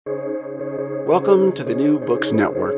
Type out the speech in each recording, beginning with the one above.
Welcome to the New Books Network.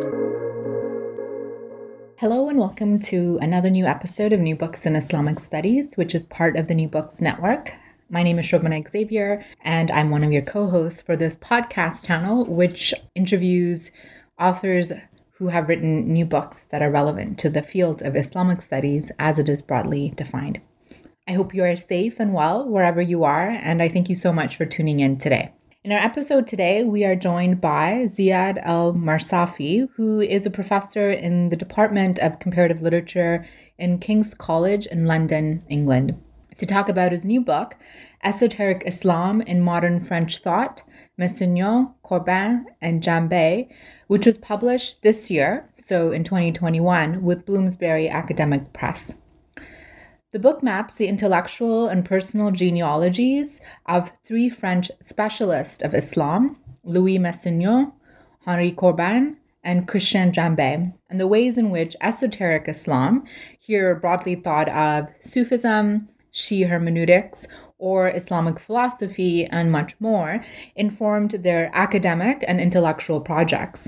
Hello and welcome to another new episode of New Books in Islamic Studies, which is part of the New Books Network. My name is Shobana Xavier, and I'm one of your co-hosts for this podcast channel, which interviews authors who have written new books that are relevant to the field of Islamic studies as it is broadly defined. I hope you are safe and well wherever you are, and I thank you so much for tuning in today. In our episode today, we are joined by Ziad Al-Marsafi, who is a professor in the Department of Comparative Literature in King's College in London, England, to talk about his new book, Esoteric Islam in Modern French Thought, Messagnons, Corbin, and Jambet, which was published this year, so in 2021, with Bloomsbury Academic Press. The book maps the intellectual and personal genealogies of three French specialists of Islam, Louis Messagnons, Henri Corbin, and Christian Jambet, and the ways in which esoteric Islam, here broadly thought of Sufism, Shia hermeneutics, or Islamic philosophy, and much more, informed their academic and intellectual projects.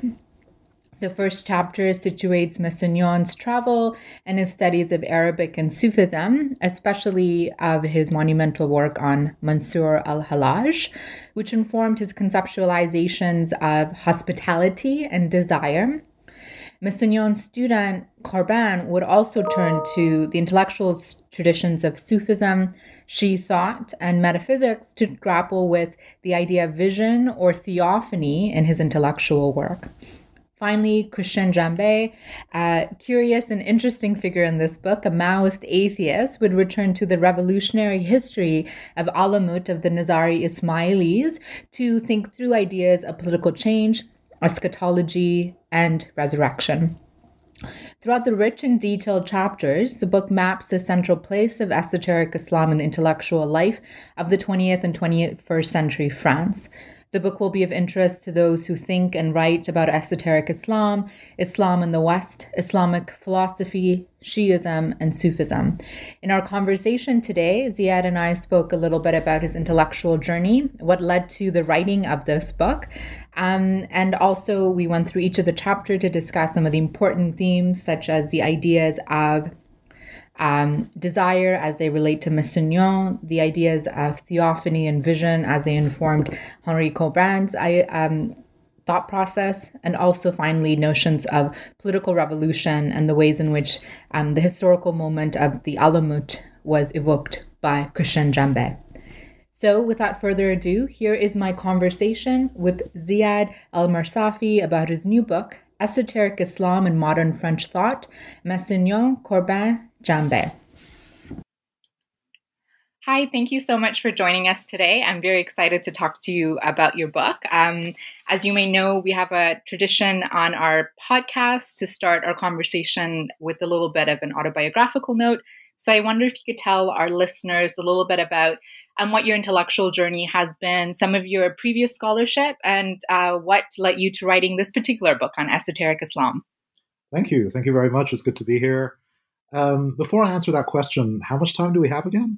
The first chapter situates Messagnons' travel and his studies of Arabic and Sufism, especially of his monumental work on Mansur al-Hallaj, which informed his conceptualizations of hospitality and desire. Messagnons' student Corbin would also turn to the intellectual traditions of Sufism, Shia thought, and metaphysics to grapple with the idea of vision or theophany in his intellectual work. Finally, Christian Jambet, a curious and interesting figure in this book, a Maoist atheist, would return to the revolutionary history of Alamut of the Nizari Ismailis to think through ideas of political change, eschatology, and resurrection. Throughout the rich and detailed chapters, the book maps the central place of esoteric Islam in the intellectual life of the 20th and 21st century France. The book will be of interest to those who think and write about esoteric Islam, Islam in the West, Islamic philosophy, Shiism, and Sufism. In our conversation today, Ziad and I spoke a little bit about his intellectual journey, what led to the writing of this book, and also we went through each of the chapters to discuss some of the important themes, such as the ideas of desire as they relate to Messagnons, the ideas of theophany and vision as they informed Henri Corbin's thought process, and also finally notions of political revolution and the ways in which the historical moment of the Alamut was evoked by Christian Jambet. So without further ado, here is my conversation with Ziad Al-Marsafi about his new book, Esoteric Islam in Modern French Thought, Messagnons, Corbin, Jambet. Hi, thank you so much for joining us today. I'm very excited to talk to you about your book. As you may know, we have a tradition on our podcast to start our conversation with a little bit of an autobiographical note. So I wonder if you could tell our listeners a little bit about what your intellectual journey has been, some of your previous scholarship, and what led you to writing this particular book on esoteric Islam. Thank you. Thank you very much. It's good to be here. Before I answer that question, how much time do we have again?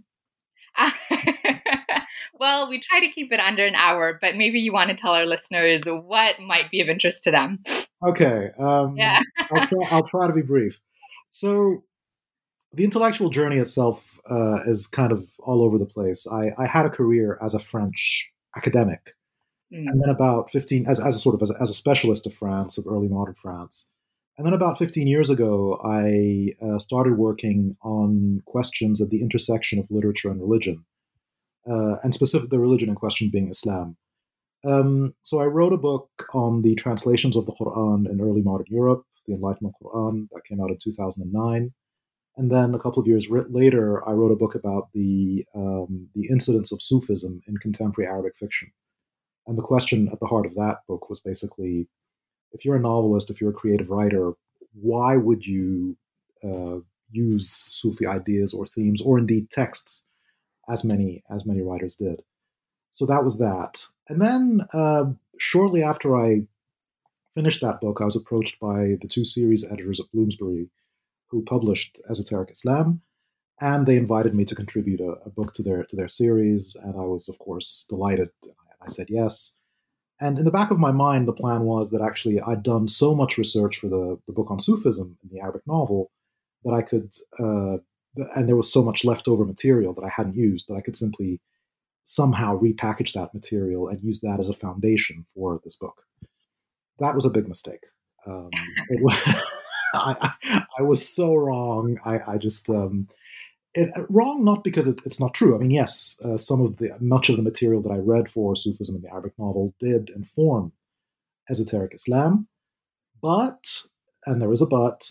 Well, we try to keep it under an hour, but maybe you want to tell our listeners what might be of interest to them. Okay. Yeah. I'll try to be brief. So the intellectual journey itself is kind of all over the place. I had a career as a French academic, and then about 15, as a specialist of France, of early modern France. And then about 15 years ago, I started working on questions at the intersection of literature and religion, and specifically the religion in question being Islam. So I wrote a book on the translations of the Quran in early modern Europe, the Enlightenment Quran, that came out in 2009. And then a couple of years later, I wrote a book about the incidence of Sufism in contemporary Arabic fiction. And the question at the heart of that book was basically, if you're a novelist, if you're a creative writer, why would you use Sufi ideas or themes, or indeed texts, as many writers did? So that was that. And then shortly after I finished that book, I was approached by the two series editors at Bloomsbury who published Esoteric Islam, and they invited me to contribute a book to their series, and I was, of course, delighted. I said yes. And in the back of my mind, the plan was that actually I'd done so much research for the book on Sufism in the Arabic novel that I could, and there was so much leftover material that I hadn't used, that I could simply somehow repackage that material and use that as a foundation for this book. That was a big mistake. It was, I was so wrong. I just wrong not because it's not true. I mean, yes, much of the material that I read for Sufism in the Arabic novel did inform esoteric Islam, but, and there is a but,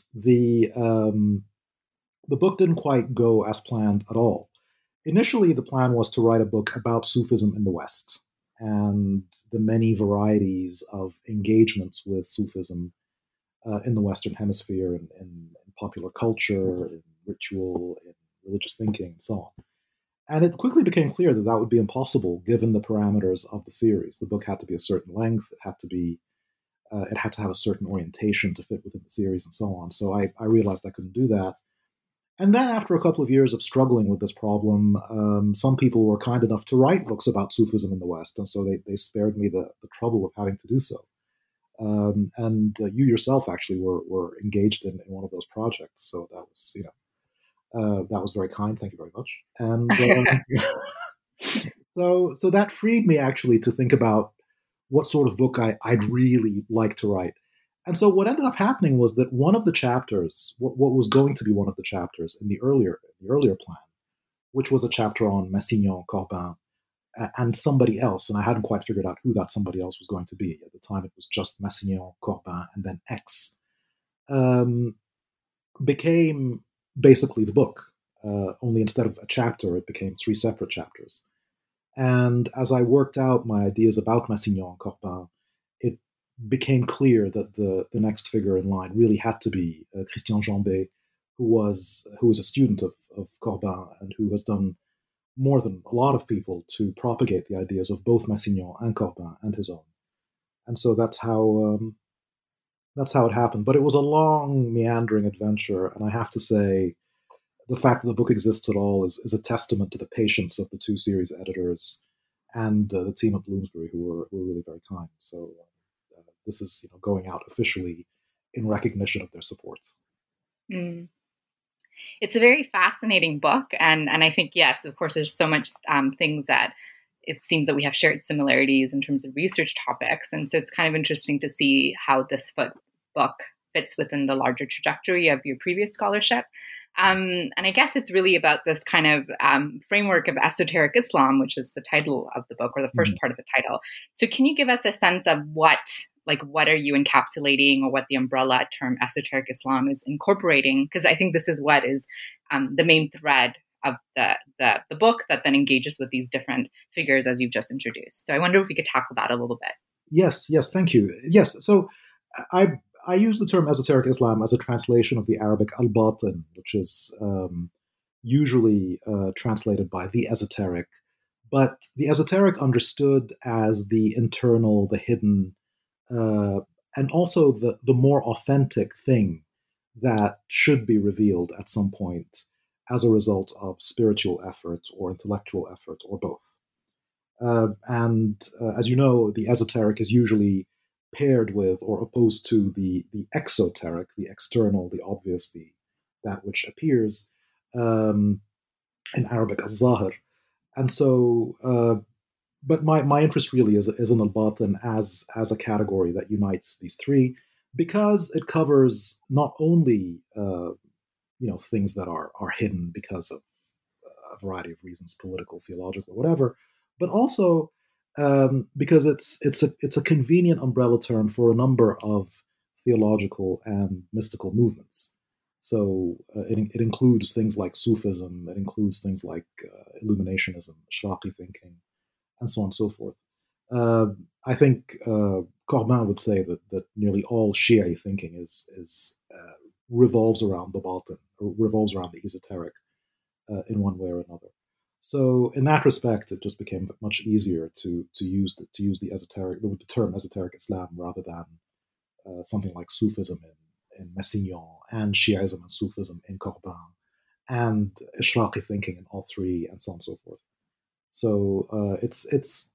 the book didn't quite go as planned at all. Initially, the plan was to write a book about Sufism in the West and the many varieties of engagements with Sufism in the Western Hemisphere, in popular culture, in ritual, in religious thinking, and so on. And it quickly became clear that that would be impossible given the parameters of the series. The book had to be a certain length. It had to have a certain orientation to fit within the series, and so on. So I realized I couldn't do that. And then, after a couple of years of struggling with this problem, some people were kind enough to write books about Sufism in the West, and so they spared me the trouble of having to do so. You yourself actually were engaged in one of those projects, so that was that was very kind. Thank you very much. And so that freed me actually to think about what sort of book I'd really like to write. And so what ended up happening was that one of the chapters, what was going to be one of the chapters in the earlier plan, which was a chapter on Massignon, Corbin, and somebody else, and I hadn't quite figured out who that somebody else was going to be. At the time, it was just Massignon, Corbin, and then X, became basically the book. Only instead of a chapter, it became 3 separate chapters. And as I worked out my ideas about Massignon and Corbin, it became clear that the next figure in line really had to be Christian Jambet, who was a student of Corbin and who has done more than a lot of people to propagate the ideas of both Massignon and Corbin and his own. And so that's how it happened. But it was a long, meandering adventure, and I have to say, the fact that the book exists at all is a testament to the patience of the 2 series editors and the team at Bloomsbury, who were really very kind. So this is going out officially in recognition of their support. Mm. It's a very fascinating book, and I think, yes, of course, there's so much things that it seems that we have shared similarities in terms of research topics, and so it's kind of interesting to see how this book fits within the larger trajectory of your previous scholarship. And I guess it's really about this kind of framework of esoteric Islam, which is the title of the book, or the first part of the title. So can you give us a sense of what are you encapsulating, or what the umbrella term esoteric Islam is incorporating? Because I think this is what is the main thread of the book that then engages with these different figures as you've just introduced. So I wonder if we could tackle that a little bit. Yes, thank you. Yes, so I use the term esoteric Islam as a translation of the Arabic al-Batin, which is usually translated by the esoteric, but the esoteric understood as the internal, the hidden, and also the more authentic thing that should be revealed at some point as a result of spiritual effort or intellectual effort or both. As you know, the esoteric is usually paired with or opposed to the exoteric, the external, the obvious, that which appears, in Arabic as zahir. And so, but my interest really is in al-batin as a category that unites these 3, because it covers not only things that are hidden because of a variety of reasons, political, theological, whatever, but also because it's a convenient umbrella term for a number of theological and mystical movements. So it includes things like Sufism, it includes things like Illuminationism, Ashraqi thinking, and so on and so forth. I think Corbin would say that nearly all Shia thinking is revolves around the batin, or revolves around the esoteric in one way or another. So in that respect, it just became much easier to use the term esoteric Islam rather than something like Sufism in Massignon, and Shiaism and Sufism in Corbin, and Ishraqi thinking in all 3, and so on and so forth. So it's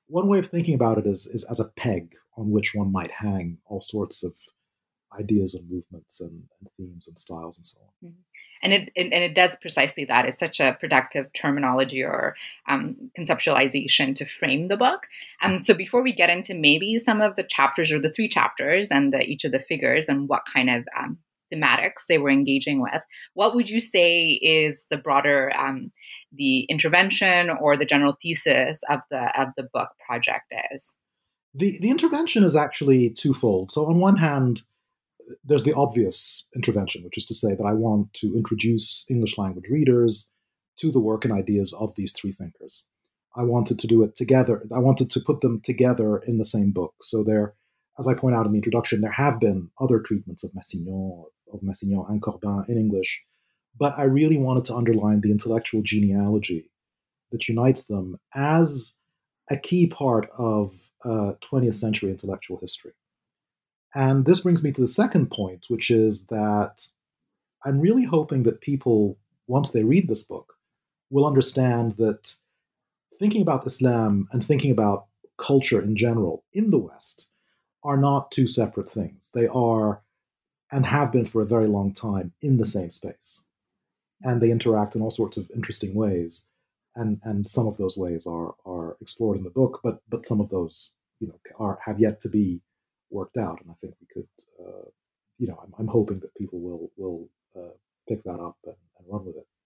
one way of thinking about it is as a peg on which one might hang all sorts of ideas and movements and themes and styles and so on. Mm-hmm. And it does precisely that. It's such a productive terminology or conceptualization to frame the book. So before we get into maybe some of the chapters or the 3 chapters and each of the figures and what kind of thematics they were engaging with, what would you say is the broader the intervention or the general thesis of the book project is? The intervention is actually twofold. So on one hand, there's the obvious intervention, which is to say that I want to introduce English language readers to the work and ideas of these 3 thinkers. I wanted to do it together. I wanted to put them together in the same book. So there, as I point out in the introduction, there have been other treatments of Massignon and Corbin in English, but I really wanted to underline the intellectual genealogy that unites them as a key part of 20th century intellectual history. And this brings me to the second point, which is that I'm really hoping that people, once they read this book, will understand that thinking about Islam and thinking about culture in general in the West are not 2 separate things. They are, and have been for a very long time, in the same space. And they interact in all sorts of interesting ways. And some of those ways are explored in the book, but some of those, have yet to be worked out. And I think we could, I'm hoping that people will pick that up and run with it.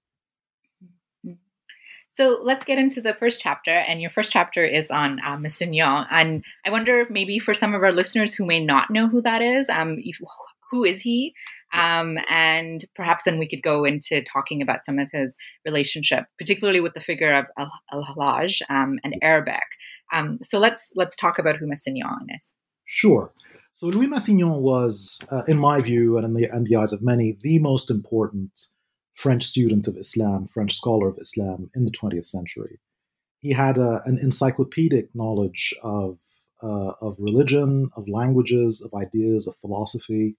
So let's get into the first chapter, and your first chapter is on Massignon. And I wonder if maybe for some of our listeners who may not know who that is, who is he? And perhaps then we could go into talking about some of his relationship, particularly with the figure of Al-Hallaj and Arabic. So let's talk about who Massignon is. Sure. So Louis Massignon was, in my view, and in the eyes of many, the most important French student of Islam, French scholar of Islam in the 20th century. He had an encyclopedic knowledge of religion, of languages, of ideas, of philosophy.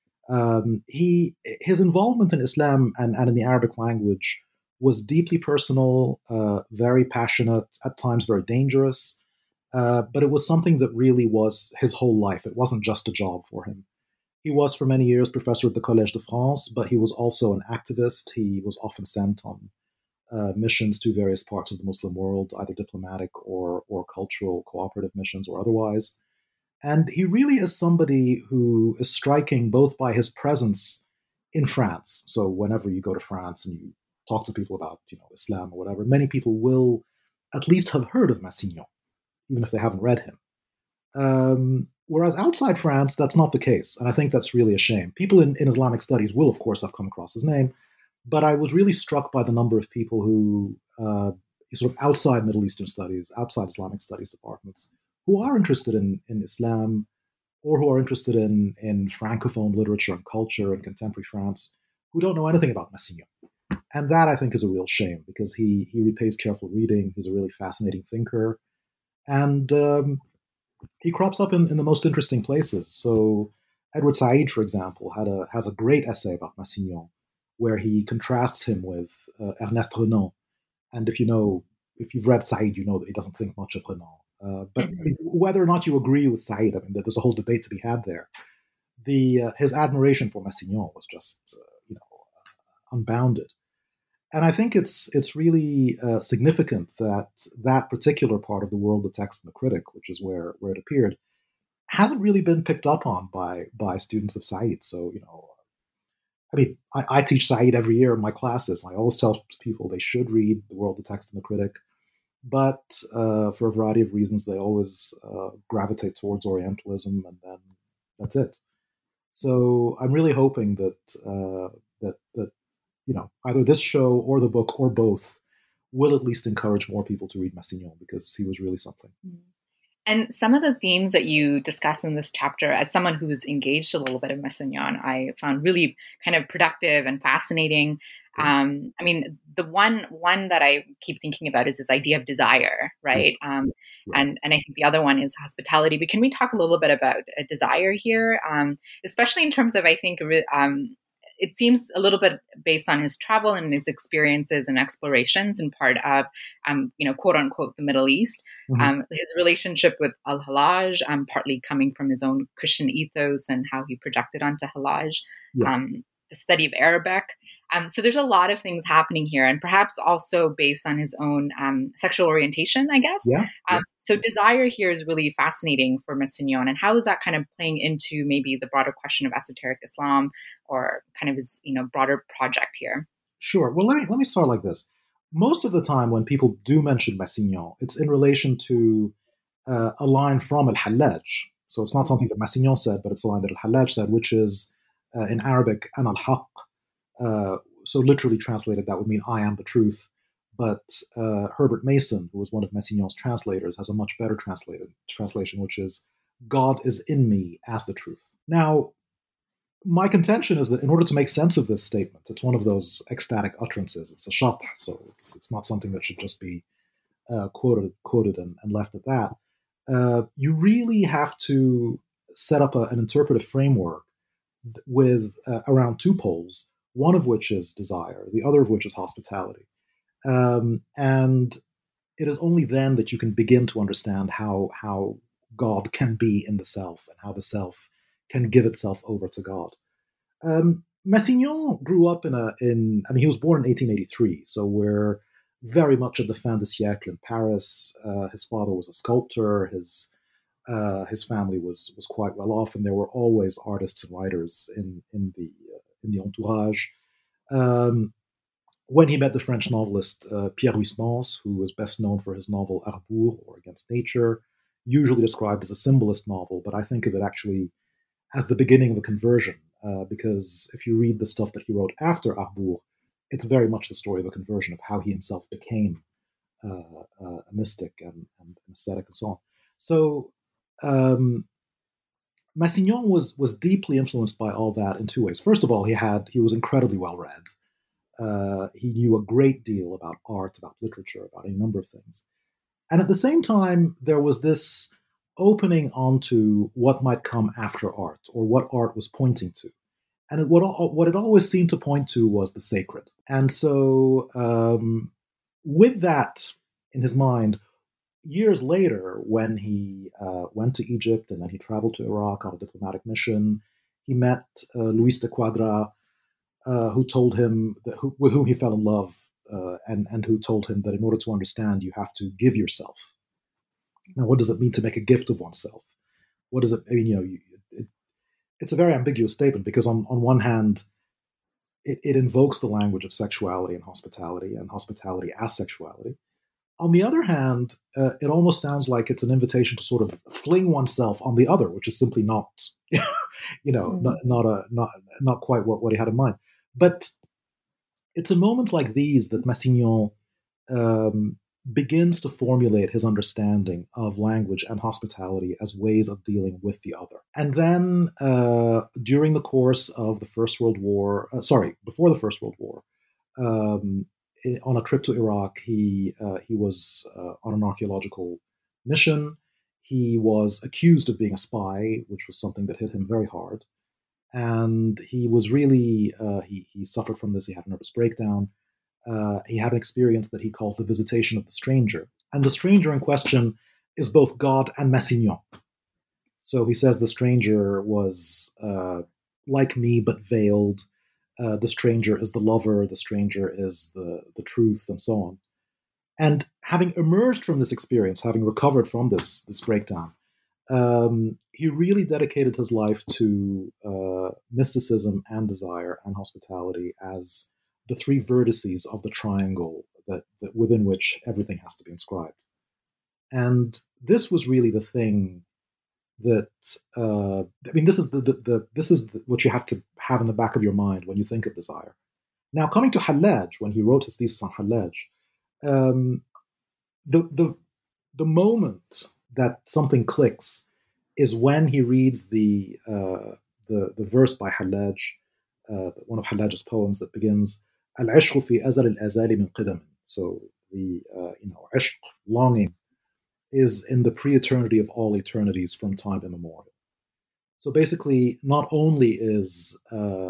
His involvement in Islam and in the Arabic language was deeply personal, very passionate, at times very dangerous. But it was something that really was his whole life. It wasn't just a job for him. He was for many years professor at the Collège de France, but he was also an activist. He was often sent on missions to various parts of the Muslim world, either diplomatic or cultural cooperative missions or otherwise. And he really is somebody who is striking both by his presence in France. So whenever you go to France and you talk to people about Islam or whatever, many people will at least have heard of Massignon, even if they haven't read him. Whereas outside France, that's not the case. And I think that's really a shame. People in Islamic studies will, of course, have come across his name. But I was really struck by the number of people who, sort of outside Middle Eastern studies, outside Islamic studies departments, who are interested in Islam or who are interested in Francophone literature and culture in contemporary France, who don't know anything about Massignon. And that, I think, is a real shame because he repays careful reading. He's a really fascinating thinker. And he crops up in the most interesting places. So Edward Said, for example, has a great essay about Massignon, where he contrasts him with Ernest Renan. And if you've read Said, you know that he doesn't think much of Renan. But whether or not you agree with Said, there's a whole debate to be had there. His admiration for Massignon was just unbounded. And I think it's really significant that particular part of the world, the text and the critic, which is where it appeared, hasn't really been picked up on by students of Said. So, I teach Said every year in my classes. I always tell people they should read The World, the Text, and the Critic. But for a variety of reasons, they always gravitate towards Orientalism, and then that's it. So I'm really hoping that either this show or the book or both will at least encourage more people to read Massignon because he was really something. And some of the themes that you discuss in this chapter, as someone who's engaged a little bit of Massignon, I found really kind of productive and fascinating. The one that I keep thinking about is this idea of desire, right? And I think the other one is hospitality. But can we talk a little bit about desire here, especially in terms of, I think, it seems a little bit based on his travel and his experiences and explorations in part of, quote unquote, the Middle East. Mm-hmm. His relationship with Al-Hallaj, partly coming from his own Christian ethos and how he projected onto Hallaj, Yeah. the study of Arabic. So there's a lot of things happening here, and perhaps also based on his own sexual orientation, I guess. Yeah. So desire here is really fascinating for Massignon, and how is that kind of playing into maybe the broader question of esoteric Islam or kind of his broader project here? Sure. Well, let me start like this. Most of the time, when people do mention Massignon, it's in relation to a line from Al-Hallaj. So it's not something that Massignon said, but it's a line that Al-Hallaj said, which is in Arabic, "Ana al-Haq." So literally translated, that would mean "I am the truth." But Herbert Mason, who was one of Massignon's translators, has a much better translation, which is "God is in me as the truth." Now, my contention is that in order to make sense of this statement, it's one of those ecstatic utterances. It's a shatr, so it's not something that should just be quoted and left at that. You really have to set up an interpretive framework with around two poles, one of which is desire, the other of which is hospitality. And it is only then that you can begin to understand how God can be in the self and how the self can give itself over to God. Massignon grew up he was born in 1883, so we're very much at the fin de siècle in Paris. His father was a sculptor. His family was quite well off, and there were always artists and writers in the entourage. When he met the French novelist Pierre Huysmans, who was best known for his novel Arbour, or Against Nature, usually described as a symbolist novel, but I think of it actually as the beginning of a conversion, because if you read the stuff that he wrote after Arbour, it's very much the story of a conversion, of how he himself became a mystic and ascetic and so on. So Massignon was deeply influenced by all that in two ways. First of all, he was incredibly well read. He knew a great deal about art, about literature, about a number of things. And at the same time, there was this opening onto what might come after art, or what art was pointing to. And what it always seemed to point to was the sacred. And so, with that in his mind, years later, when he went to Egypt and then he traveled to Iraq on a diplomatic mission, he met Luis de Quadra, who told him with whom he fell in love, and who told him that in order to understand, you have to give yourself. Now, what does it mean to make a gift of oneself? What does it? I mean, it's a very ambiguous statement, because on one hand, it invokes the language of sexuality and hospitality as sexuality. On the other hand, it almost sounds like it's an invitation to sort of fling oneself on the other, which is simply not, not quite what he had in mind. But it's in moments like these that Massignon begins to formulate his understanding of language and hospitality as ways of dealing with the other. And then during the course of the First World War, before the First World War, on a trip to Iraq, he was on an archaeological mission. He was accused of being a spy, which was something that hit him very hard. And he was really, he suffered from this. He had a nervous breakdown. He had an experience that he calls the visitation of the stranger. And the stranger in question is both God and Massignon. So he says the stranger was like me, but veiled. The stranger is the lover. The stranger is the truth, and so on. And having emerged from this experience, having recovered from this breakdown, he really dedicated his life to mysticism and desire and hospitality as the three vertices of the triangle that within which everything has to be inscribed. And this was really the thing that this is what you have to have in the back of your mind when you think of desire. Now, coming to Hallaj, when he wrote his thesis on Hallaj, the moment that something clicks is when he reads the verse by Hallaj, one of Hallaj's poems that begins "Al-ishq fi azal al-azali min qidam." So the ishq, longing, is in the pre-eternity of all eternities from time immemorial. So basically, not only is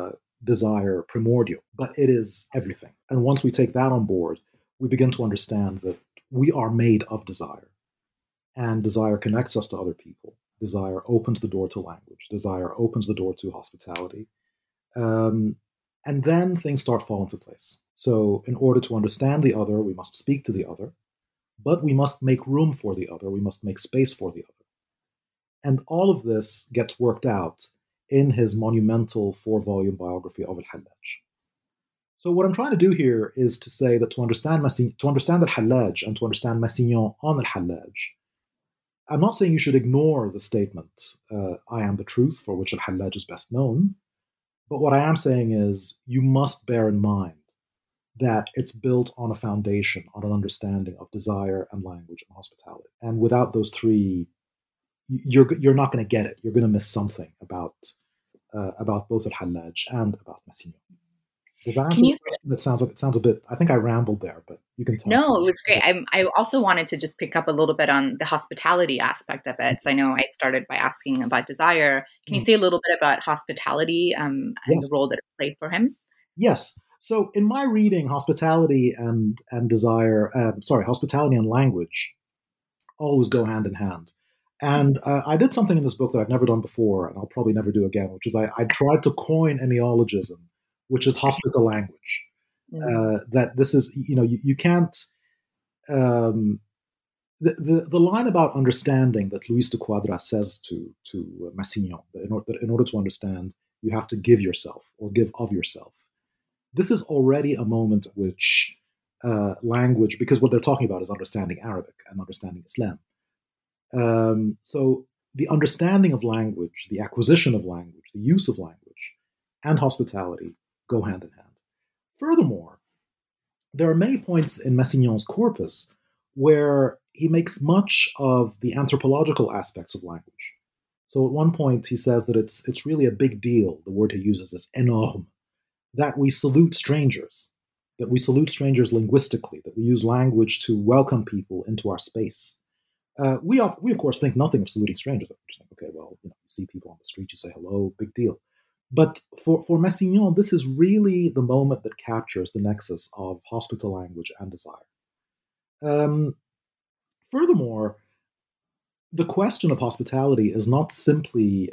desire primordial, but it is everything. And once we take that on board, we begin to understand that we are made of desire. And desire connects us to other people. Desire opens the door to language. Desire opens the door to hospitality. And then things start falling into place. So in order to understand the other, we must speak to the other, but we must make room for the other. We must make space for the other. And all of this gets worked out in his monumental 4-volume biography of Al-Hallaj. So what I'm trying to do here is to say that to understand Al-Hallaj and to understand Massignon on Al-Hallaj, I'm not saying you should ignore the statement, I am the truth, for which Al-Hallaj is best known. But what I am saying is you must bear in mind that it's built on a foundation, on an understanding of desire and language and hospitality. And without those three, you're not going to get it. You're going to miss something about both Al-Hallaj and about Massignon. Does that answer the question? It sounds a bit, I think I rambled there, but you can tell. No, it was great. I also wanted to just pick up a little bit on the hospitality aspect of it. So I know I started by asking about desire. Can you say a little bit about hospitality and the role that it played for him? Yes. So in my reading, hospitality and hospitality and language always go hand in hand. And I did something in this book that I've never done before, and I'll probably never do again, which is I tried to coin a neologism, which is hospital language. That this is, you can't. The line about understanding that Luis de Quadra says to Massignon, that in order to understand, you have to give yourself or give of yourself. This is already a moment at which language, because what they're talking about is understanding Arabic and understanding Islam. So the understanding of language, the acquisition of language, the use of language, and hospitality go hand in hand. Furthermore, there are many points in Massignon's corpus where he makes much of the anthropological aspects of language. So at one point he says that it's really a big deal, the word he uses is énorme, that we salute strangers, linguistically, that we use language to welcome people into our space. We of course think nothing of saluting strangers. We just think, okay, well, you see people on the street, you say hello, big deal. But for Massignon, this is really the moment that captures the nexus of hospital language and desire. Furthermore, the question of hospitality is not simply,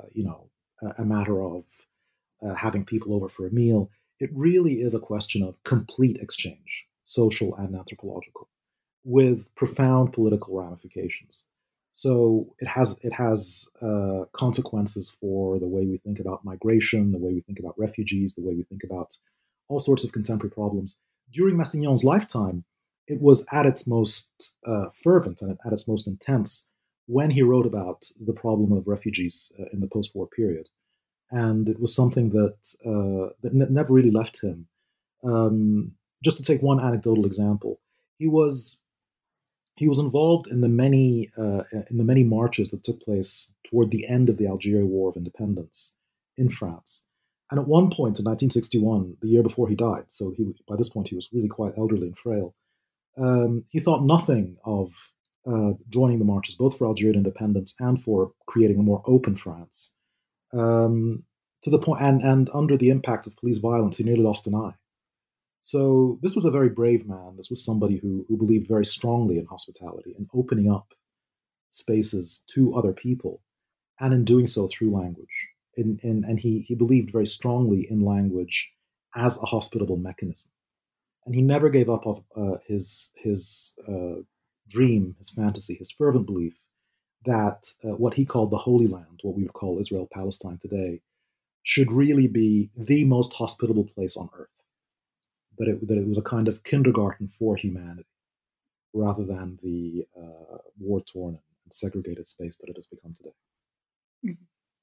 a matter of having people over for a meal. It really is a question of complete exchange, social and anthropological, with profound political ramifications. So it has consequences for the way we think about migration, the way we think about refugees, the way we think about all sorts of contemporary problems. During Massignon's lifetime, it was at its most fervent and at its most intense when he wrote about the problem of refugees in the post-war period. And it was something that never really left him. Just to take one anecdotal example, he was involved in the many marches that took place toward the end of the Algerian War of Independence in France. And at one point in 1961, the year before he died, so by this point he was really quite elderly and frail, he thought nothing of joining the marches, both for Algerian independence and for creating a more open France. To the point, and under the impact of police violence, he nearly lost an eye. So this was a very brave man. This was somebody who believed very strongly in hospitality and opening up spaces to other people, and in doing so through language. And he believed very strongly in language as a hospitable mechanism. And he never gave up of his dream, his fantasy, his fervent belief that what he called the Holy Land, what we would call Israel, Palestine today, should really be the most hospitable place on earth. That it was a kind of kindergarten for humanity, rather than the war-torn and segregated space that it has become today. Mm-hmm.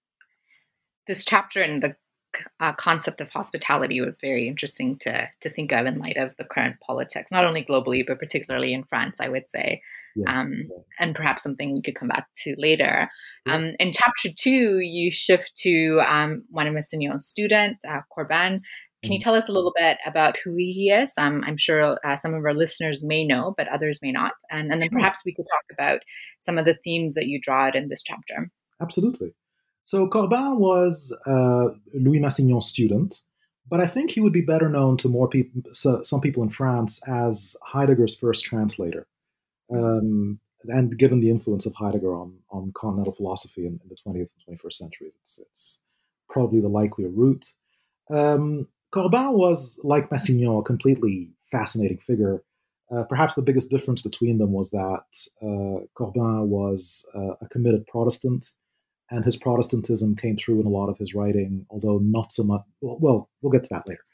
This chapter in the concept of hospitality was very interesting to think of in light of the current politics, not only globally, but particularly in France, I would say, and perhaps something we could come back to later. Yeah. In chapter 2, you shift to one of Massignon's students, Corban. Can you tell us a little bit about who he is? I'm sure some of our listeners may know, but others may not. And then perhaps we could talk about some of the themes that you draw out in this chapter. Absolutely. So Corban was Louis Massignon's student. But I think he would be better known to more people, some people in France, as Heidegger's first translator. And given the influence of Heidegger on continental philosophy in the 20th and 21st centuries, it's probably the likelier route. Corbin was, like Massignon, a completely fascinating figure. Perhaps the biggest difference between them was that Corbin was a committed Protestant, and his Protestantism came through in a lot of his writing, although not so much. Well, we'll get to that later.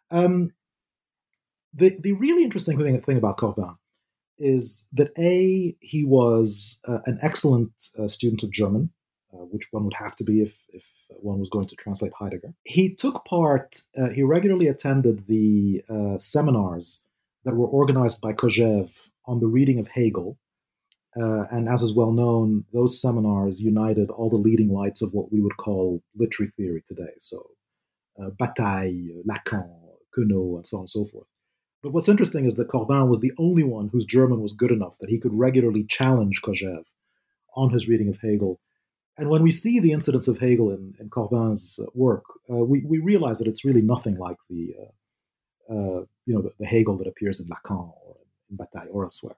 The really interesting thing about Corbin is that he was an excellent student of German, which one would have to be if one was going to translate Heidegger. He took part, he regularly attended the seminars that were organized by Kojève on the reading of Hegel. And as is well known, those seminars united all the leading lights of what we would call literary theory today. So Bataille, Lacan, Queneau, and so on and so forth. But what's interesting is that Corbin was the only one whose German was good enough that he could regularly challenge Kojève on his reading of Hegel. And when we see the incidents of Hegel in Corbin's work, we realize that it's really nothing like the Hegel that appears in Lacan or in Bataille or elsewhere.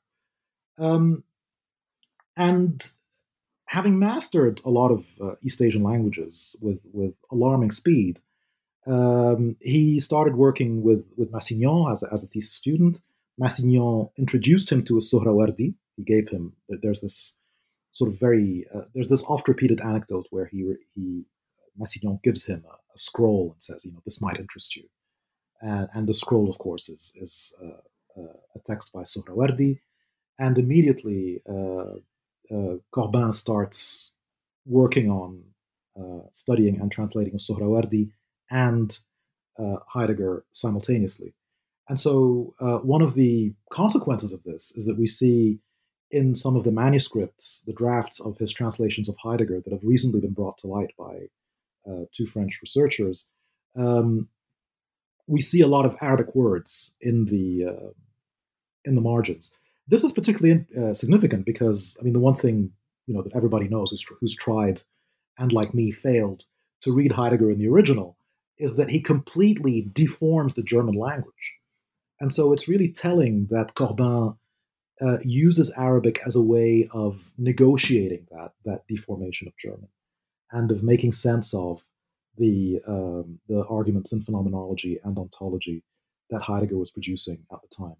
And having mastered a lot of East Asian languages with alarming speed, he started working with Massignon as a thesis student. Massignon introduced him to a Sohrawardi. He gave him, there's this sort of there's this oft-repeated anecdote where Massignon gives him a scroll and says, this might interest you. And the scroll, of course, is a text by Sohrawardi. And immediately, Corbin starts working on studying and translating Sohrawardi and Heidegger simultaneously. And so one of the consequences of this is that we see in some of the manuscripts, the drafts of his translations of Heidegger that have recently been brought to light by two French researchers, we see a lot of Arabic words in the margins. This is particularly significant because, the one thing that everybody knows who's tried and, like me, failed to read Heidegger in the original is that he completely deforms the German language. And so it's really telling that Corbin uses Arabic as a way of negotiating that deformation of German and of making sense of the arguments in phenomenology and ontology that Heidegger was producing at the time.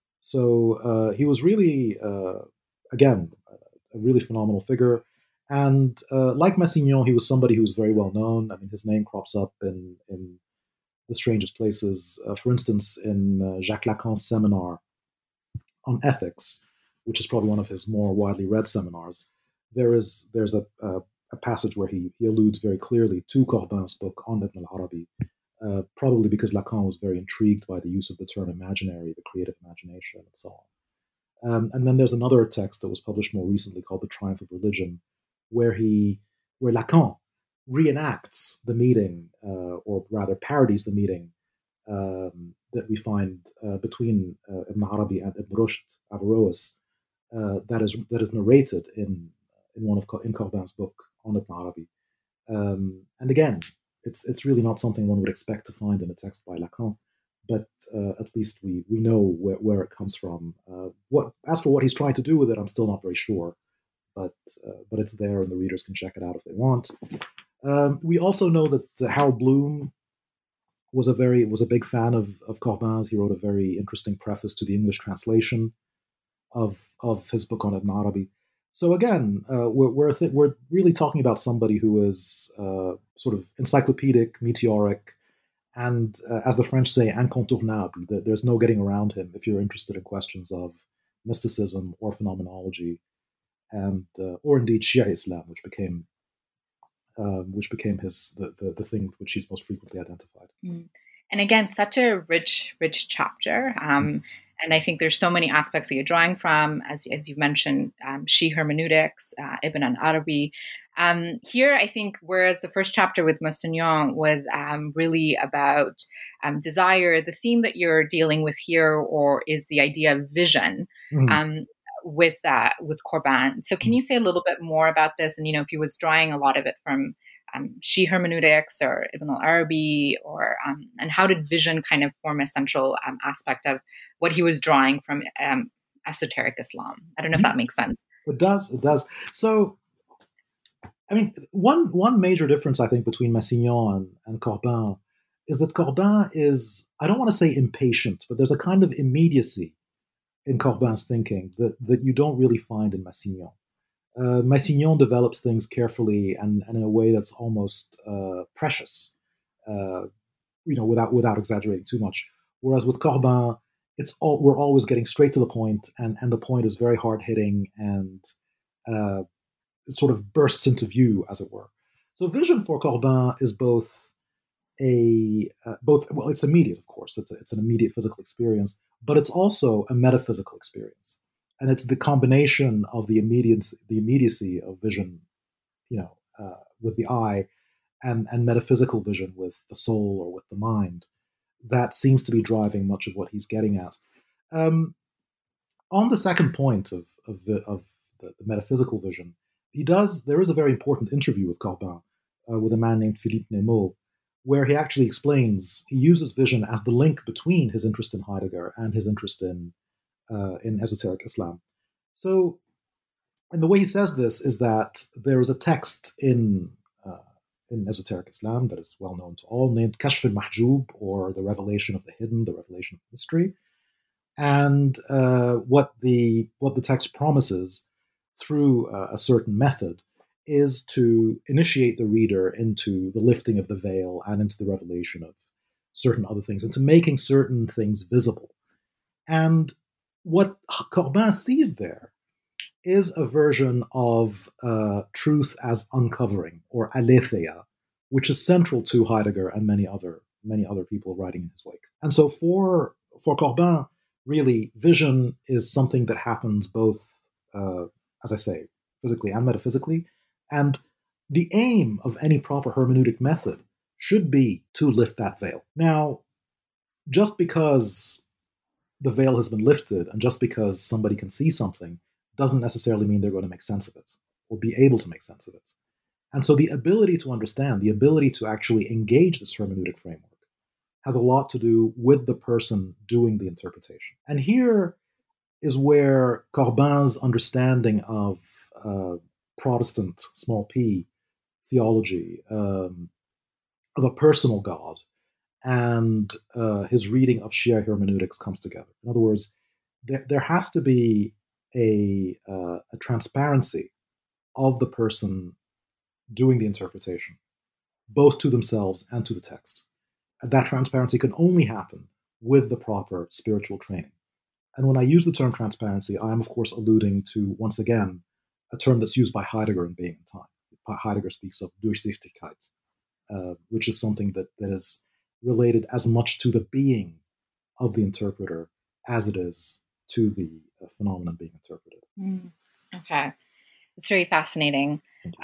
So he was really, again, a really phenomenal figure. And like Massignon, he was somebody who was very well known. His name crops up in the strangest places. For instance, in Jacques Lacan's seminar on ethics, which is probably one of his more widely read seminars, there's a passage where he alludes very clearly to Corbin's book on Ibn al-Arabi, probably because Lacan was very intrigued by the use of the term imaginary, the creative imagination, and so on. And then there's another text that was published more recently called The Triumph of Religion, where Lacan reenacts the meeting, or rather parodies the meeting that we find between Ibn Arabi and Ibn Rushd, Averroes, that is narrated in Corbin's book on Ibn Arabi. And again, it's really not something one would expect to find in a text by Lacan, but at least we know where it comes from. As for what he's trying to do with it, I'm still not very sure, but it's there, and the readers can check it out if they want. We also know that Harold Bloom was a big fan of Corbin's. He wrote a very interesting preface to the English translation of his book on Ibn Arabi. So again, we're really talking about somebody who is sort of encyclopedic, meteoric, and as the French say, incontournable. There's no getting around him if you're interested in questions of mysticism or phenomenology, and or indeed Shia Islam, which became the thing with which he's most frequently identified. And again, such a rich chapter. And I think there's so many aspects that you're drawing from, as you mentioned, Shi hermeneutics, Ibn al-Arabi. Here, I think, whereas the first chapter with Massignon was really about desire, the theme that you're dealing with here is the idea of vision. With Corbin. So can you say a little bit more about this? And, if he was drawing a lot of it from Shi hermeneutics or Ibn al-Arabi, or and how did vision kind of form a central aspect of what he was drawing from esoteric Islam? I don't know if that makes sense. It does. It does. So, I mean, one major difference I think between Massignon and Corbin is that Corbin is, I don't want to say impatient, but there's a kind of immediacy in Corbin's thinking that you don't really find in Massignon. Massignon develops things carefully and in a way that's almost precious, without exaggerating too much. Whereas with Corbin, we're always getting straight to the point, and the point is very hard hitting, and it sort of bursts into view, as it were. So vision for Corbin is both it's immediate, of course. It's an immediate physical experience, but it's also a metaphysical experience, and it's the combination of the immediacy of vision, with the eye, and metaphysical vision with the soul or with the mind, that seems to be driving much of what he's getting at. On the second point of the metaphysical vision, there is a very important interview with Corbin, with a man named Philippe Nemo, where he actually explains, he uses vision as the link between his interest in Heidegger and his interest in esoteric Islam. So, and the way he says this is that there is a text in esoteric Islam that is well known to all, named Kashf al-Mahjub, or the revelation of the hidden, the revelation of mystery. And what the text promises through a certain method is to initiate the reader into the lifting of the veil and into the revelation of certain other things, into making certain things visible. And what Corbin sees there is a version of truth as uncovering, or aletheia, which is central to Heidegger and many other people writing in his wake. And so for Corbin, really, vision is something that happens both, as I say, physically and metaphysically. And the aim of any proper hermeneutic method should be to lift that veil. Now, just because the veil has been lifted and just because somebody can see something doesn't necessarily mean they're going to make sense of it or be able to make sense of it. And so the ability to understand, the ability to actually engage this hermeneutic framework has a lot to do with the person doing the interpretation. And here is where Corbin's understanding of Protestant, small p, theology, of a personal God, and his reading of Shia hermeneutics comes together. In other words, there has to be a transparency of the person doing the interpretation, both to themselves and to the text. And that transparency can only happen with the proper spiritual training. And when I use the term transparency, I am, of course, alluding to, once again, a term that's used by Heidegger in Being and Time. Heidegger speaks of Durchsichtigkeit, which is something that is related as much to the being of the interpreter as it is to the phenomenon being interpreted. Okay. It's very fascinating.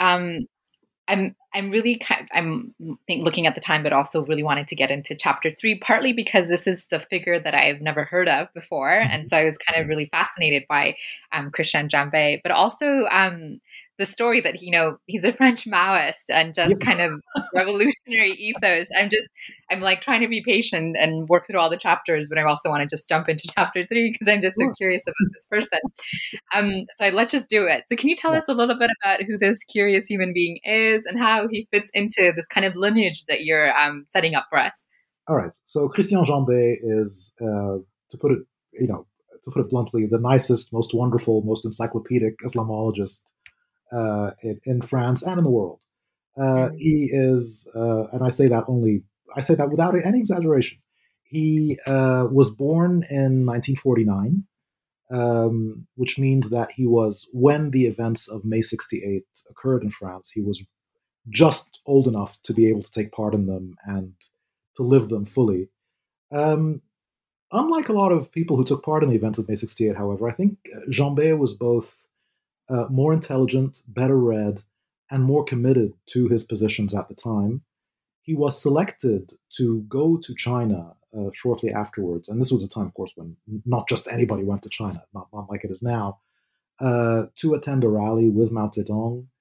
I'm really looking at the time, but also really wanted to get into chapter 3, partly because this is the figure that I've never heard of before, and so I was kind of really fascinated by Christian Jambet, but also the story that he's a French Maoist and just kind of revolutionary ethos. I'm like trying to be patient and work through all the chapters, but I also want to just jump into chapter 3 because I'm just so curious about this person. So let's just do it. So can you tell us a little bit about who this curious human being is and how he fits into this kind of lineage that you're setting up for us? All right. So Christian Jambet is, to put it bluntly, the nicest, most wonderful, most encyclopedic Islamologist in France and in the world. He is, and I say that without any exaggeration. He was born in 1949, which means that he was, when the events of May 68 occurred in France, he was just old enough to be able to take part in them and to live them fully. Unlike a lot of people who took part in the events of May 68, however, I think Jambet was both more intelligent, better read, and more committed to his positions at the time. He was selected to go to China shortly afterwards, and this was a time, of course, when not just anybody went to China, not like it is now, to attend a rally with Mao Zedong,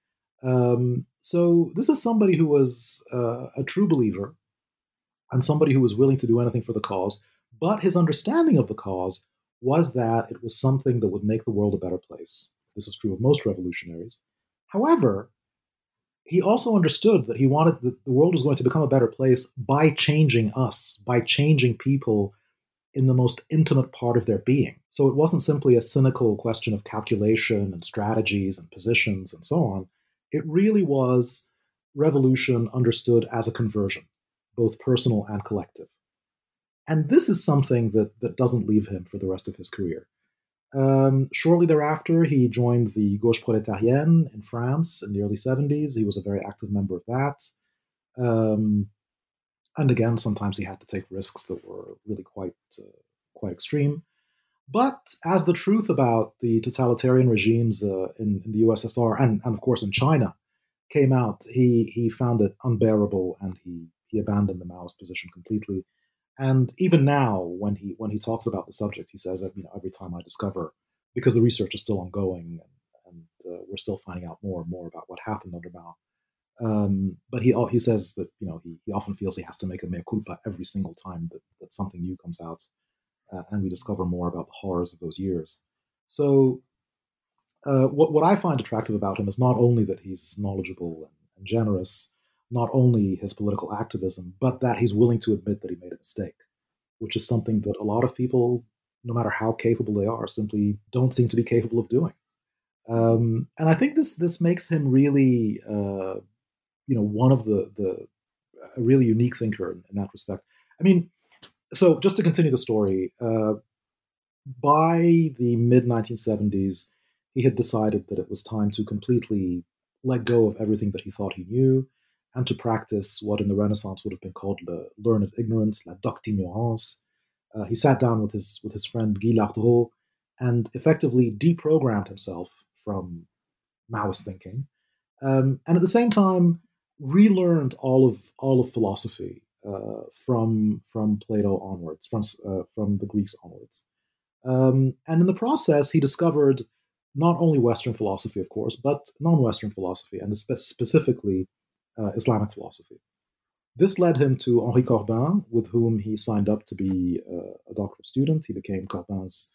So this is somebody who was a true believer and somebody who was willing to do anything for the cause, but his understanding of the cause was that it was something that would make the world a better place. This is true of most revolutionaries. However, he also understood that he wanted that the world was going to become a better place by changing us, by changing people in the most intimate part of their being. So it wasn't simply a cynical question of calculation and strategies and positions and so on. It really was revolution understood as a conversion, both personal and collective. And this is something that doesn't leave him for the rest of his career. Shortly thereafter, he joined the Gauche Prolétarienne in France in the early 70s. He was a very active member of that. And again, sometimes he had to take risks that were really quite extreme. But as the truth about the totalitarian regimes in the USSR and of course in China came out, he found it unbearable and he abandoned the Maoist position completely. And even now, when he talks about the subject, he says that every time I discover, because the research is still ongoing and we're still finding out more and more about what happened under Mao. But he says that he often feels he has to make a mea culpa every single time that something new comes out, and we discover more about the horrors of those years. So what I find attractive about him is not only that he's knowledgeable and generous, not only his political activism, but that he's willing to admit that he made a mistake, which is something that a lot of people, no matter how capable they are, simply don't seem to be capable of doing. And I think this makes him really, one of the a really unique thinker in that respect. I mean, so just to continue the story, by the mid 1970s, he had decided that it was time to completely let go of everything that he thought he knew and to practice what in the Renaissance would have been called the learned ignorance, la docte ignorance. He sat down with his friend Guy Lardreau and effectively deprogrammed himself from Maoist thinking, and at the same time relearned all of philosophy from Plato onwards, from the Greeks onwards. And in the process, he discovered not only Western philosophy, of course, but non-Western philosophy, and specifically Islamic philosophy. This led him to Henri Corbin, with whom he signed up to be a doctoral student. He became Corbin's,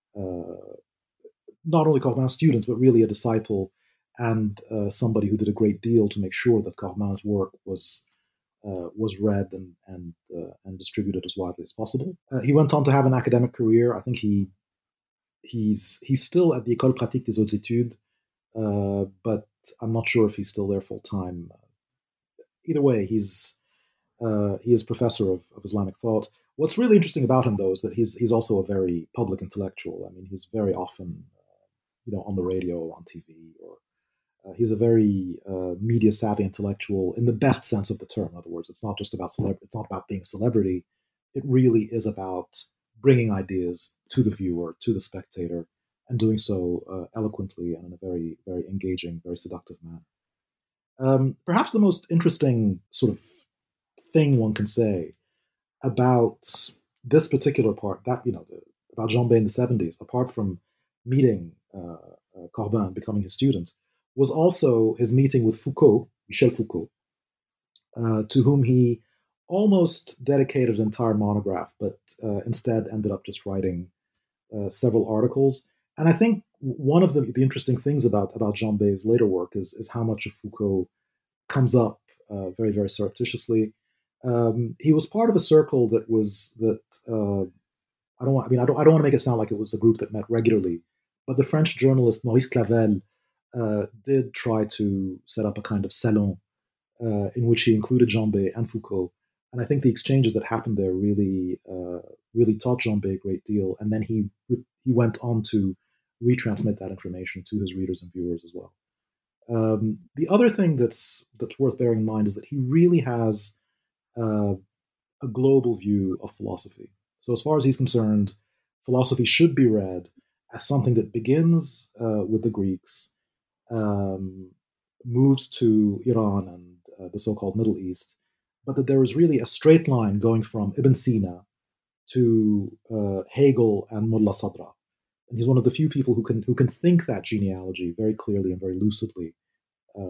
not only Corbin's student, but really a disciple and somebody who did a great deal to make sure that Corbin's work was read and distributed as widely as possible. He went on to have an academic career. I think he's still at the École Pratique des Hautes Études, but I'm not sure if he's still there full time. Either way, he is professor of Islamic thought. What's really interesting about him, though, is that he's also a very public intellectual. I mean, he's very often, on the radio or on TV, or he's a very media savvy intellectual in the best sense of the term. In other words, it's not just about it's not about being a celebrity. It really is about bringing ideas to the viewer, to the spectator, and doing so eloquently and in a very, very engaging, very seductive manner. Perhaps the most interesting sort of thing one can say about this particular part, about Jean Bay in the 70s, apart from meeting Corbin, becoming his student, was also his meeting with Foucault, Michel Foucault, to whom he almost dedicated an entire monograph, but instead ended up just writing several articles. And I think one of the interesting things about Jean Bay's later work is how much of Foucault comes up very, very surreptitiously. He was part of a circle that I don't want to make it sound like it was a group that met regularly, but the French journalist Maurice Clavel did try to set up a kind of salon in which he included Jean Bay and Foucault. And I think the exchanges that happened there really taught Jean Bay a great deal. And then he went on to retransmit that information to his readers and viewers as well. The other thing that's worth bearing in mind is that he really has a global view of philosophy. So as far as he's concerned, philosophy should be read as something that begins with the Greeks, moves to Iran and the so-called Middle East, but that there is really a straight line going from Ibn Sina to Hegel and Mullah Sadra. And he's one of the few people who can think that genealogy very clearly and very lucidly,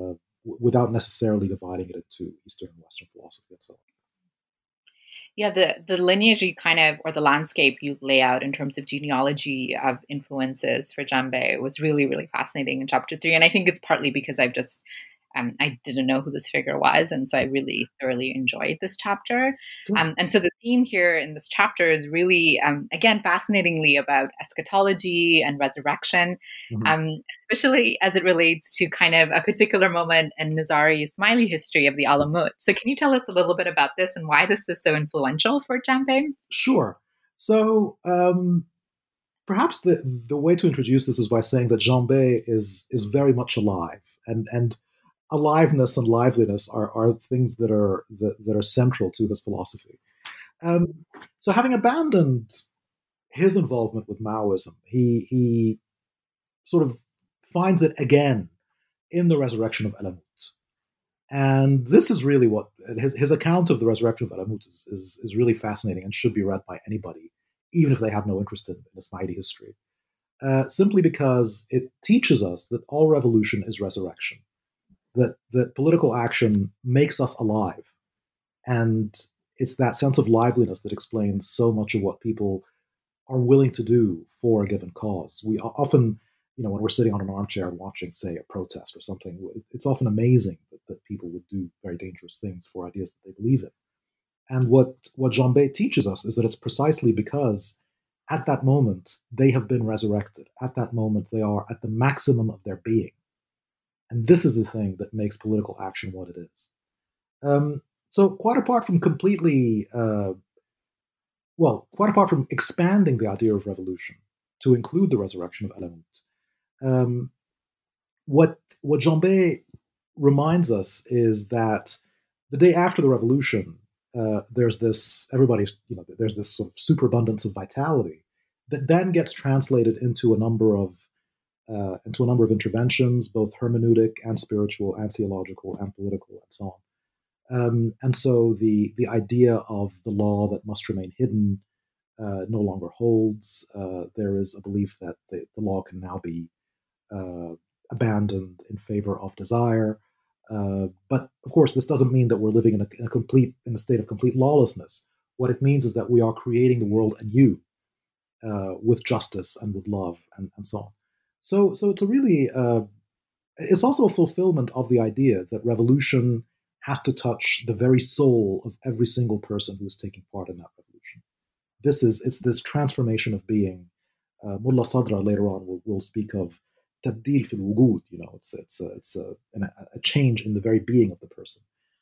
without necessarily dividing it into Eastern and Western philosophy and so on. Yeah, the lineage you kind of, or the landscape you lay out in terms of genealogy of influences for Janbei was really, really fascinating in chapter 3. And I think it's partly because I didn't know who this figure was. And so I really thoroughly enjoyed this chapter. Sure. And so the theme here in this chapter is really, again, fascinatingly about eschatology and resurrection, especially as it relates to kind of a particular moment in Nizari Ismaili history of the Alamut. So can you tell us a little bit about this and why this is so influential for Janbei? Sure. So perhaps the way to introduce this is by saying that Janbei is very much alive, and aliveness and liveliness are things that are central to his philosophy. So, having abandoned his involvement with Maoism, he sort of finds it again in the resurrection of Alamut, and this is really what his account of the resurrection of Alamut is really fascinating and should be read by anybody, even if they have no interest in Ismaili history. Simply because it teaches us that all revolution is resurrection. That political action makes us alive. And it's that sense of liveliness that explains so much of what people are willing to do for a given cause. We often, when we're sitting on an armchair and watching, say, a protest or something, it's often amazing that people would do very dangerous things for ideas that they believe in. And what Janbei teaches us is that it's precisely because at that moment they have been resurrected. At that moment they are at the maximum of their being. And this is the thing that makes political action what it is. So quite apart from quite apart from expanding the idea of revolution to include the resurrection of Alamut, what Janbei reminds us is that the day after the revolution, there's this sort of superabundance of vitality that then gets translated into a number of interventions, both hermeneutic and spiritual and theological and political and so on. And so the idea of the law that must remain hidden no longer holds. There is a belief that the law can now be abandoned in favor of desire. But of course, this doesn't mean that we're living in a state of complete lawlessness. What it means is that we are creating the world anew with justice and with love and so on. So it's a really it's also a fulfillment of the idea that revolution has to touch the very soul of every single person who is taking part in that revolution. It's this transformation of being. Mullah Sadra later on will speak of tabdil fil wujud. It's a change in the very being of the person.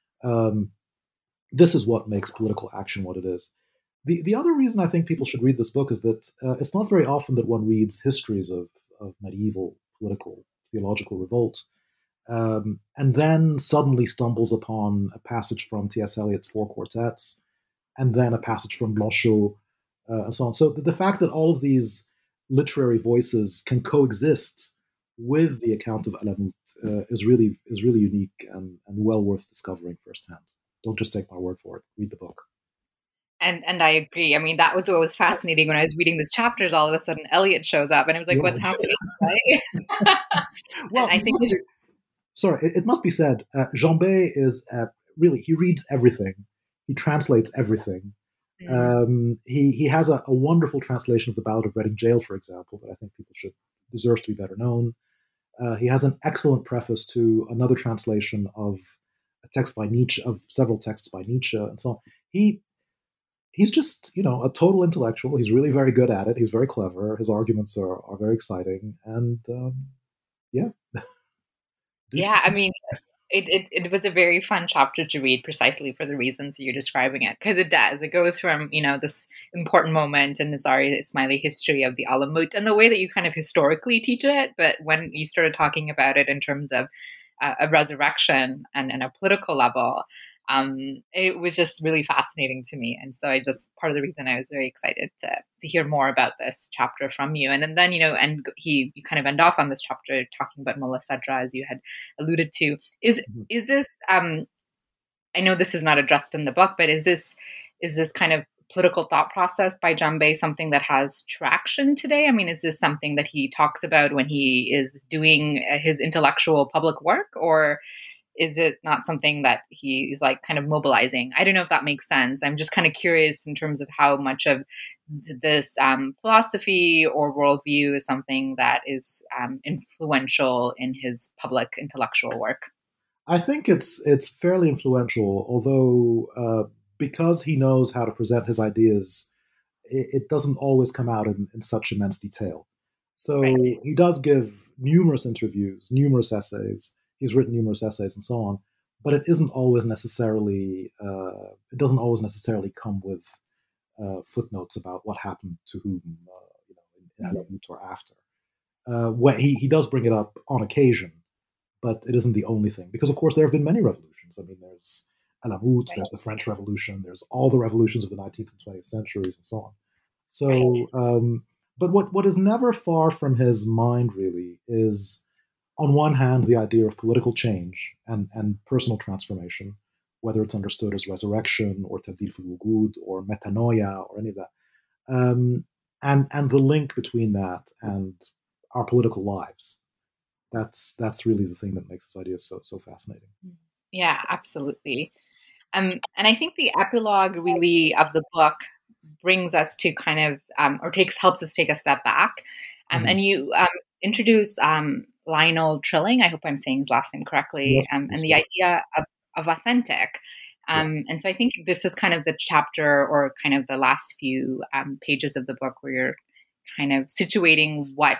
This is what makes political action what it is. The other reason I think people should read this book is that it's not very often that one reads histories of medieval political theological revolt, and then suddenly stumbles upon a passage from T.S. Eliot's Four Quartets, and then a passage from Blanchot, and so on. So the fact that all of these literary voices can coexist with the account of Alamut is really unique and well worth discovering firsthand. Don't just take my word for it. Read the book. And I agree. I mean, that was what was fascinating when I was reading these chapters. All of a sudden, Elliot shows up, and I was like, "What's happening?" Right? Well, I think it must be said. Janbei is really, he reads everything, he translates everything. He has a wonderful translation of the Ballad of Reading Gaol, for example, that I think deserves to be better known. He has an excellent preface to another translation of a text by Nietzsche, of several texts by Nietzsche, and so on. He's just, a total intellectual. He's really very good at it. He's very clever. His arguments are very exciting. And yeah. Yeah, I mean, it was a very fun chapter to read precisely for the reasons you're describing it. Because it does. It goes from, this important moment in Nizari Ismaili history of the Alamut and the way that you kind of historically teach it. But when you started talking about it in terms of a resurrection and a political level, it was just really fascinating to me. And so part of the reason I was very excited to hear more about this chapter from you. And then, you kind of end off on this chapter talking about Mullah Sadra, as you had alluded to. Is this, I know this is not addressed in the book, but is this kind of political thought process by Janbei something that has traction today? I mean, is this something that he talks about when he is doing his intellectual public work, or is it not something that he's like kind of mobilizing? I don't know if that makes sense. I'm just kind of curious in terms of how much of this philosophy or worldview is something that is influential in his public intellectual work. I think it's fairly influential, although because he knows how to present his ideas, it doesn't always come out in such immense detail. So Right. he does give numerous interviews, numerous essays. He's written numerous essays and so on, but it isn't always necessarily. It doesn't always necessarily come with footnotes about what happened to whom, in Alamut or after. What he does bring it up on occasion, but it isn't the only thing. Because of course there have been many revolutions. I mean, there's Alamut, Right. there's the French Revolution, there's all the revolutions of the 19th and 20th centuries, and so on. So, Right. but what is never far from his mind really is, on one hand, the idea of political change and personal transformation, whether it's understood as resurrection or tabdil fil wujud or metanoia or any of that, and the link between that and our political lives. That's really the thing that makes this idea so fascinating. Yeah, absolutely. And I think the epilogue really of the book brings us to kind of, helps us take a step back. Mhm. And you introduce Lionel Trilling. I hope I'm saying his last name correctly. Yes, And yes, the idea of authentic. yeah, And so I think this is kind of the chapter or kind of the last few pages of the book where you're kind of situating what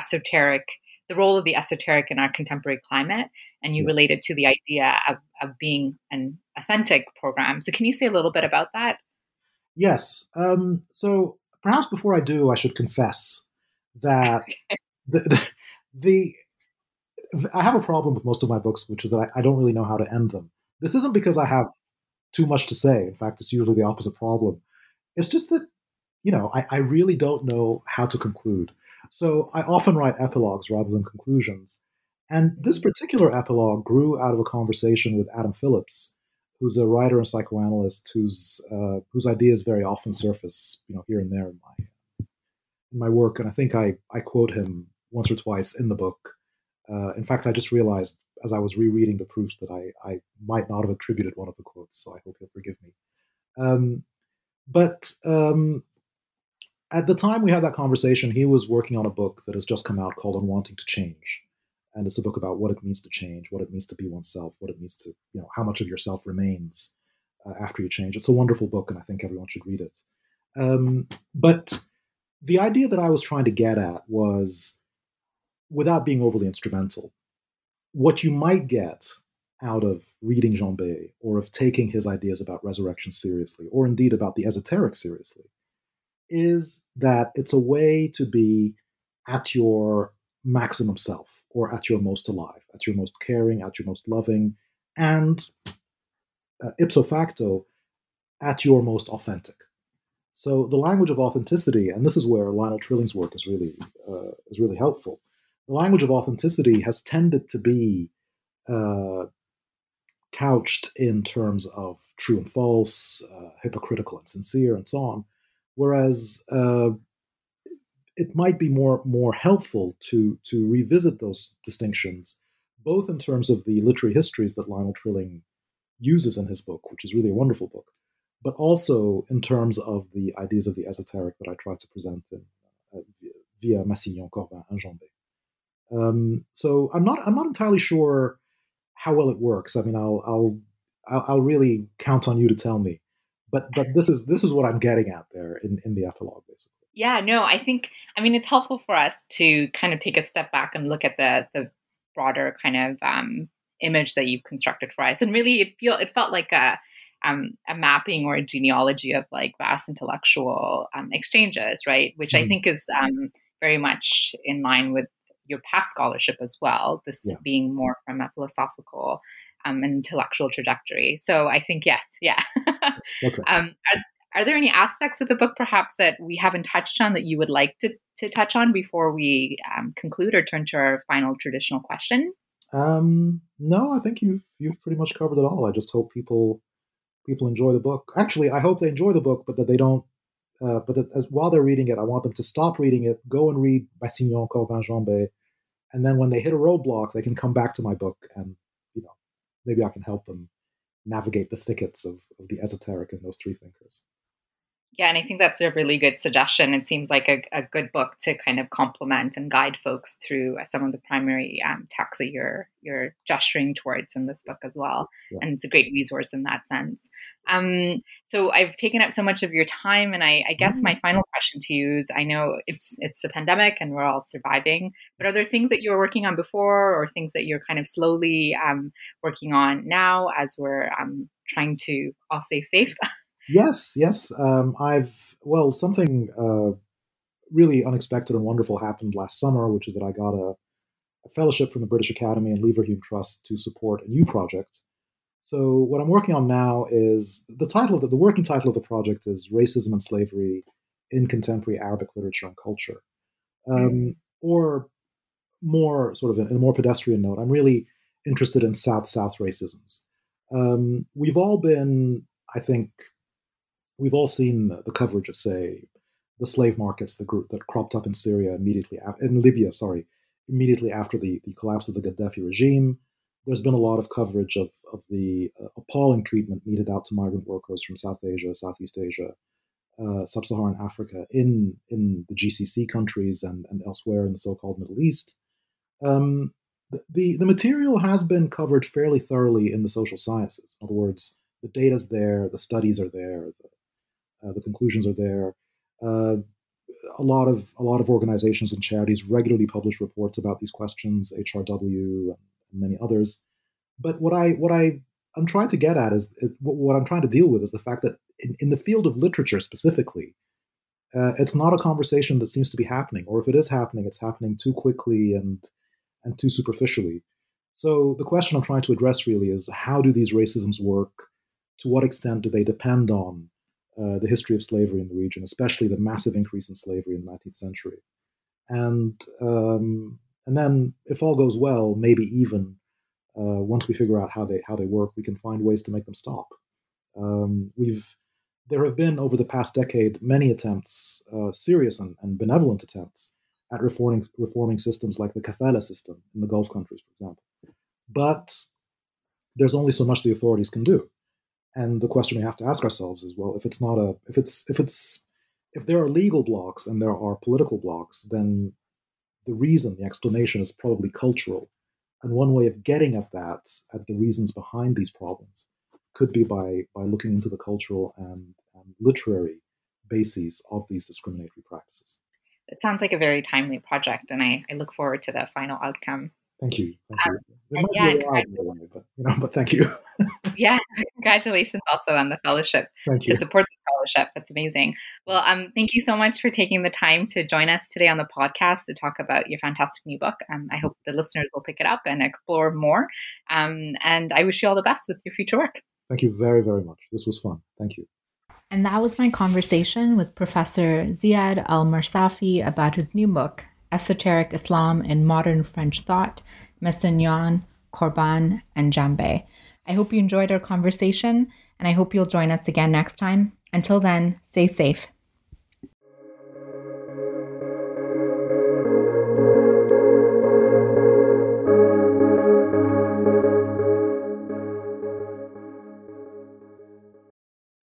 the role of the esoteric in our contemporary climate, and you yeah. relate it to the idea of being an authentic program. So can you say a little bit about that? Yes. So perhaps before I do, I should confess that the, the, the I have a problem with most of my books, which is that I don't really know how to end them. This isn't because I have too much to say. In fact, it's usually the opposite problem. It's just that, I really don't know how to conclude. So I often write epilogues rather than conclusions. And this Mhm. particular epilogue grew out of a conversation with Adam Phillips, who's a writer and psychoanalyst whose ideas very often surface, here and there in my work. And I think I quote him once or twice in the book. In fact, I just realized as I was rereading the proofs that I might not have attributed one of the quotes, so I hope you'll forgive me. But at the time we had that conversation, he was working on a book that has just come out called Unwanting to Change. And it's a book about what it means to change, what it means to be oneself, what it means to, how much of yourself remains after you change. It's a wonderful book, and I think everyone should read it. But the idea that I was trying to get at was, without being overly instrumental, what you might get out of reading Jean Bay or of taking his ideas about resurrection seriously, or indeed about the esoteric seriously, is that it's a way to be at your maximum self, or at your most alive, at your most caring, at your most loving, and ipso facto, at your most authentic. So the language of authenticity, and this is where Lionel Trilling's work is really helpful. The language of authenticity has tended to be uh, couched in terms of true and false, hypocritical and sincere, and so on. Whereas it might be more helpful to revisit those distinctions, both in terms of the literary histories that Lionel Trilling uses in his book, which is really a wonderful book, but also in terms of the ideas of the esoteric that I try to present via Massignon, Corbin, and Jean Bay. So I'm not entirely sure how well it works. I mean, I'll really count on you to tell me. But this is what I'm getting at there in the epilogue, basically. Yeah, no, I mean, it's helpful for us to kind of take a step back and look at the broader kind of image that you've constructed for us. And really, it felt like a mapping or a genealogy of like vast intellectual exchanges, right? Which I Mhm. think is very much in line with your past scholarship as well. This Yeah. being more from a philosophical and intellectual trajectory. So I think yes, yeah. Okay. um, are there any aspects of the book perhaps that we haven't touched on that you would like to touch on before we conclude or turn to our final traditional question? No, I think you've pretty much covered it all. I just hope people enjoy the book. Actually, I hope they enjoy the book, but that they don't. But that while they're reading it, I want them to stop reading it, go and read Massignon, Corbin, Jean Bay, and then when they hit a roadblock, they can come back to my book and you know maybe I can help them navigate the thickets of the esoteric in those three thinkers. Yeah, and I think that's a really good suggestion. It seems like a good book to kind of complement and guide folks through some of the primary texts that you're gesturing towards in this book as well. Yeah. And it's a great resource in that sense. So I've taken up so much of your time, and I guess my final question to you is, I know it's the pandemic and we're all surviving, but are there things that you were working on before, or things that you're kind of slowly working on now as we're trying to all stay safe? Yes. Something really unexpected and wonderful happened last summer, which is that I got a fellowship from the British Academy and Leverhulme Trust to support a new project. So what I'm working on now is the working title of the project is Racism and Slavery in Contemporary Arabic Literature and Culture. Or more sort of in a more pedestrian note, I'm really interested in South-South racisms. We've all seen the coverage of, say, the slave markets, the group that cropped up in Libya, immediately after the collapse of the Gaddafi regime. There's been a lot of coverage of the appalling treatment meted out to migrant workers from South Asia, Southeast Asia, Sub-Saharan Africa in the GCC countries and elsewhere in the so-called Middle East. The material has been covered fairly thoroughly in the social sciences. In other words, the data's there, the studies are there, the conclusions are there. A lot of organizations and charities regularly publish reports about these questions, HRW and many others. But what I'm trying to get at is what I'm trying to deal with is the fact that in the field of literature specifically, it's not a conversation that seems to be happening, or if it is happening, it's happening too quickly and too superficially. So the question I'm trying to address really is, how do these racisms work? To what extent do they depend on the history of slavery in the region, especially the massive increase in slavery in the 19th century? And then, if all goes well, maybe even once we figure out how they work, we can find ways to make them stop. There have been over the past decade many attempts, serious and benevolent attempts, at reforming systems like the kafala system in the Gulf countries, for example. But there's only so much the authorities can do. And the question we have to ask ourselves is, well, if there are legal blocks and there are political blocks, then the explanation is probably cultural. And one way of getting at the reasons behind these problems, could be by looking into the cultural and literary bases of these discriminatory practices. It sounds like a very timely project, and I look forward to the final outcome. Thank you. But thank you. Yeah, congratulations also on the fellowship. Thank you. To support the fellowship. That's amazing. Well, thank you so much for taking the time to join us today on the podcast to talk about your fantastic new book. I hope the listeners will pick it up and explore more. And I wish you all the best with your future work. Thank you very, very much. This was fun. Thank you. And that was my conversation with Professor Ziad Al-Marsafi about his new book, Esoteric Islam in Modern French Thought, Messignon, Corban, and Jambé. I hope you enjoyed our conversation, and I hope you'll join us again next time. Until then, stay safe.